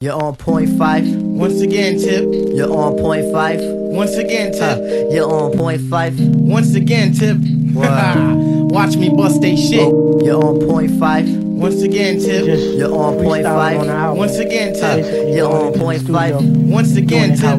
You're on point five. Once again, Tip. You're on point five. Once again, Tip. You're on point five. Once again, Tip. Watch me bust they shit. You're on point five. Once again, Tip. You're on point five. Once again, Tip. You're on point five. Once again, Tip.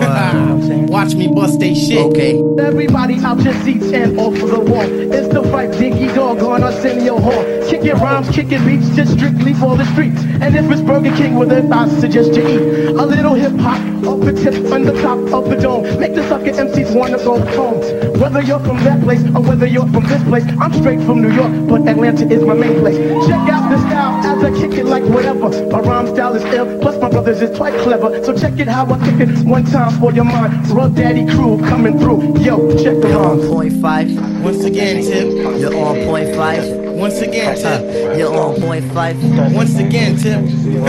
Watch me bust they shit. Okay. Everybody out your seats and off of the wall. It's the fight, Diggy Dog on Arsenio Hall. Kicking rhymes, kicking beats, just strictly for the streets. And if it's Burger King with it, I suggest you eat a little hip hop, up a tip on the top of the dome. Make the sucker MCs wanna go home. Whether you're from that place or whether you're from this place, I'm straight from New York, but Atlanta is my main place. Check out the style as I kick it like whatever. My rhyme style is ill, plus my brothers is quite clever. So check it how I kick it one time for your mind. Raw Daddy crew coming through. Yo, check the You're on rhymes. point five. Once again, Tip. You're on point five. Once again, Tip. You're on point five. Once again, Tip.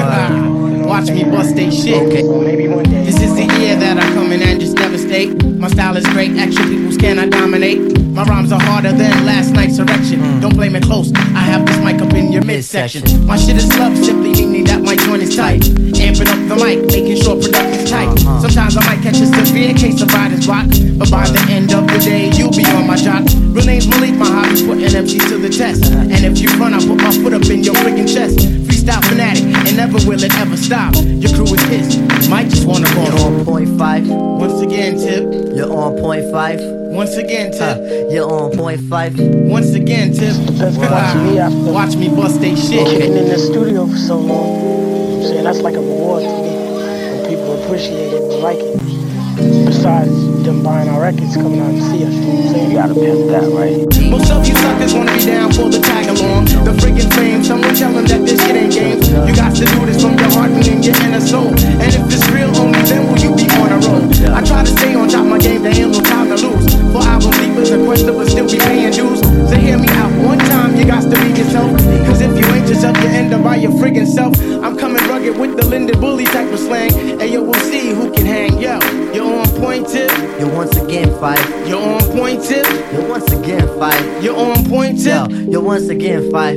Watch me bust they shit. Okay. This is the year that I come in and just devastate. My style is great, action peoples cannot dominate. My rhymes are harder than last night's erection. Don't blame it close, I have this mic up in your midsection. My shit is love, simply meaning that my joint is tight. Amping up the mic, making sure production's tight. Sometimes I might catch a severe case of writer's block, but by the end of the day, you'll be on my jock. Real name's Malik, my hobby's putting MCs to the test. And if you run, I put my foot up in your freaking chest. Freestyle fanatic, and never will it ever stop. Your crew is pissed, might just wanna You're roll. on point five. Once again, Tip. You're on point five. Once again, Tip. You're on point five. Once again, Tip. That's watch me after Watch me bust they shit. kicking in the studio for so long. I'm saying that's like a reward to me. When people appreciate it and like it. Besides them buying our records, coming out and see us. So you gotta pimp that, right? Most of you suckers wanna be down for the tag along. The friggin' fame, someone tell them that this shit ain't games. You got to do this from your heart and in your inner soul. And if it's real, only then will you be on a roll. I try to stay on top of my game, there ain't no time to lose. For album deepers and questions, but still be paying dues. So hear me out one time, you got to be yourself. Cause if you ain't yourself, you end up by your friggin' self. I'm coming rugged with the Lyndon Bully type of slang. And yo, we'll see who can hang. Yo, you're on point, Tip. You're once again five. You're on point, Tip. You're once again five. You're on point, Yo, Tip. you're once again five.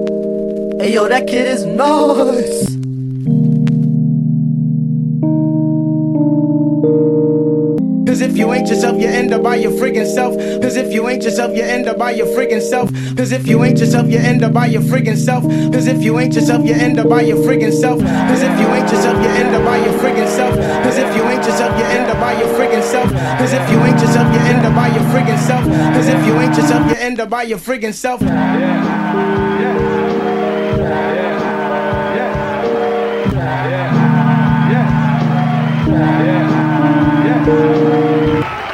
Hey yo, that kid is nice. Cause if you ain't yourself, you end up by your friggin' self. Cause if you ain't yourself, you end up by your friggin' self. Cause if you ain't yourself, you end up by your friggin' self. Cause if you ain't yourself, you end up by your friggin' self. Cause if you ain't yourself, you end up by your friggin' self. Cause if you ain't yourself, you end up by your friggin' self. Cause if you ain't yourself, you end up by your friggin' self. Cause if you ain't yourself, you end up by your friggin' self.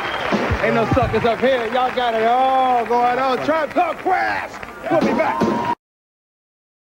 Ain't no suckers up here. Y'all got it all going on. Tribe Called Quest. Put me back.